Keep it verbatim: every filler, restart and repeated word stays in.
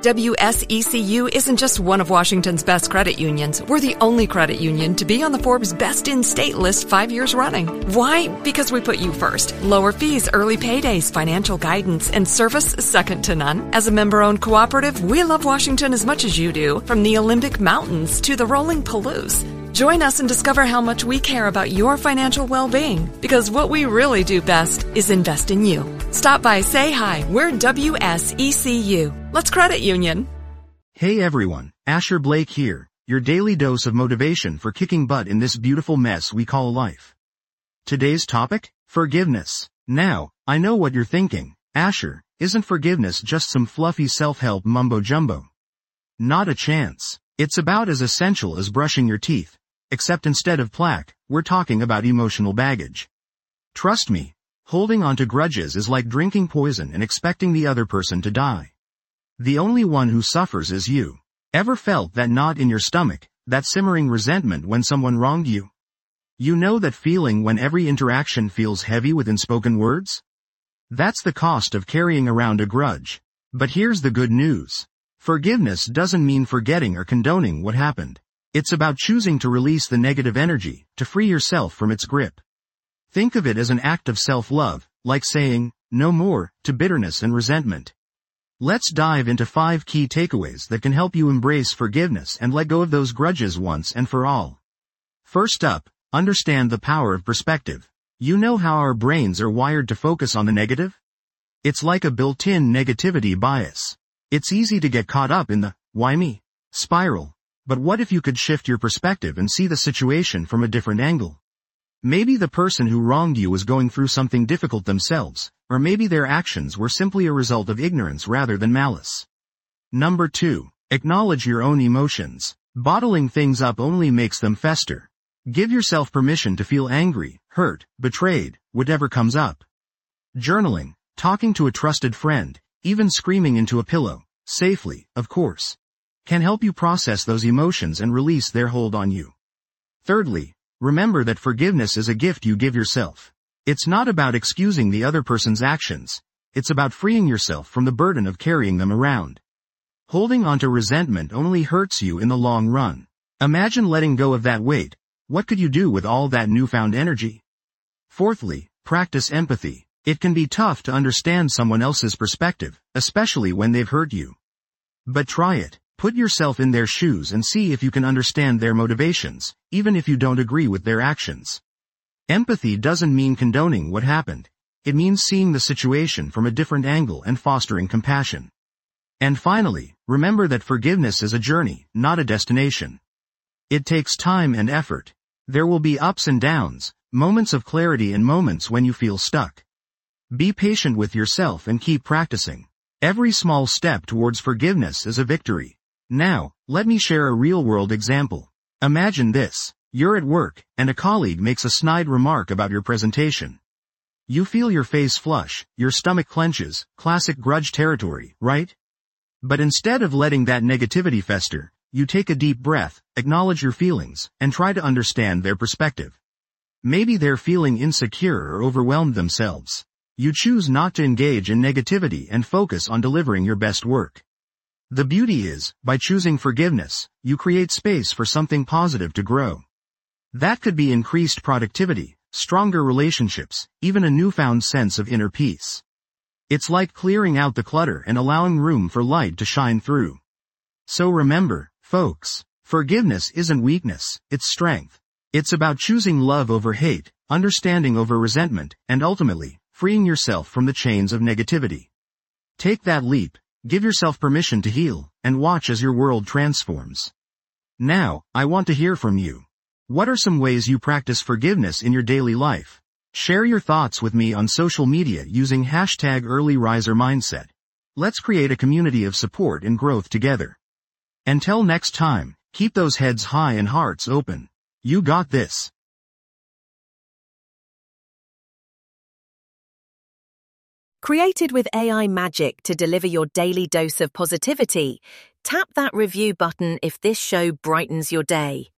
W S E C U isn't just one of Washington's best credit unions. We're the only credit union to be on the Forbes Best in State list five years running. Why? Because we put you first. Lower fees, early paydays, financial guidance, and service second to none. As a member-owned cooperative, we love Washington as much as you do, from the Olympic Mountains to the rolling Palouse. Join us and discover how much we care about your financial well-being, because what we really do best is invest in you. Stop by, say hi. We're W S E C U. Let's credit union. Hey everyone, Asher Blake here, your daily dose of motivation for kicking butt in this beautiful mess we call life. Today's topic? Forgiveness. Now, I know what you're thinking. Asher, isn't forgiveness just some fluffy self-help mumbo-jumbo? Not a chance. It's about as essential as brushing your teeth. Except instead of plaque, we're talking about emotional baggage. Trust me, holding on to grudges is like drinking poison and expecting the other person to die. The only one who suffers is you. Ever felt that knot in your stomach, that simmering resentment when someone wronged you? You know that feeling when every interaction feels heavy with unspoken words? That's the cost of carrying around a grudge. But here's the good news. Forgiveness doesn't mean forgetting or condoning what happened. It's about choosing to release the negative energy, to free yourself from its grip. Think of it as an act of self-love, like saying, no more, to bitterness and resentment. Let's dive into five key takeaways that can help you embrace forgiveness and let go of those grudges once and for all. First up, understand the power of perspective. You know how our brains are wired to focus on the negative? It's like a built-in negativity bias. It's easy to get caught up in the, why me, spiral. But what if you could shift your perspective and see the situation from a different angle? Maybe the person who wronged you was going through something difficult themselves, or maybe their actions were simply a result of ignorance rather than malice. Number two, acknowledge your own emotions. Bottling things up only makes them fester. Give yourself permission to feel angry, hurt, betrayed, whatever comes up. Journaling, talking to a trusted friend, even screaming into a pillow, safely, of course, can help you process those emotions and release their hold on you. Thirdly, remember that forgiveness is a gift you give yourself. It's not about excusing the other person's actions. It's about freeing yourself from the burden of carrying them around. Holding on to resentment only hurts you in the long run. Imagine letting go of that weight. What could you do with all that newfound energy? Fourthly, practice empathy. It can be tough to understand someone else's perspective, especially when they've hurt you. But try it. Put yourself in their shoes and see if you can understand their motivations, even if you don't agree with their actions. Empathy doesn't mean condoning what happened. It means seeing the situation from a different angle and fostering compassion. And finally, remember that forgiveness is a journey, not a destination. It takes time and effort. There will be ups and downs, moments of clarity and moments when you feel stuck. Be patient with yourself and keep practicing. Every small step towards forgiveness is a victory. Now, let me share a real-world example. Imagine this. You're at work, and a colleague makes a snide remark about your presentation. You feel your face flush, your stomach clenches, classic grudge territory, right? But instead of letting that negativity fester, you take a deep breath, acknowledge your feelings, and try to understand their perspective. Maybe they're feeling insecure or overwhelmed themselves. You choose not to engage in negativity and focus on delivering your best work. The beauty is, by choosing forgiveness, you create space for something positive to grow. That could be increased productivity, stronger relationships, even a newfound sense of inner peace. It's like clearing out the clutter and allowing room for light to shine through. So remember, folks, forgiveness isn't weakness, it's strength. It's about choosing love over hate, understanding over resentment, and ultimately, freeing yourself from the chains of negativity. Take that leap. Give yourself permission to heal, and watch as your world transforms. Now, I want to hear from you. What are some ways you practice forgiveness in your daily life? Share your thoughts with me on social media using hashtag EarlyRiserMindset. Let's create a community of support and growth together. Until next time, keep those heads high and hearts open. You got this. Created with A I magic to deliver your daily dose of positivity, tap that review button if this show brightens your day.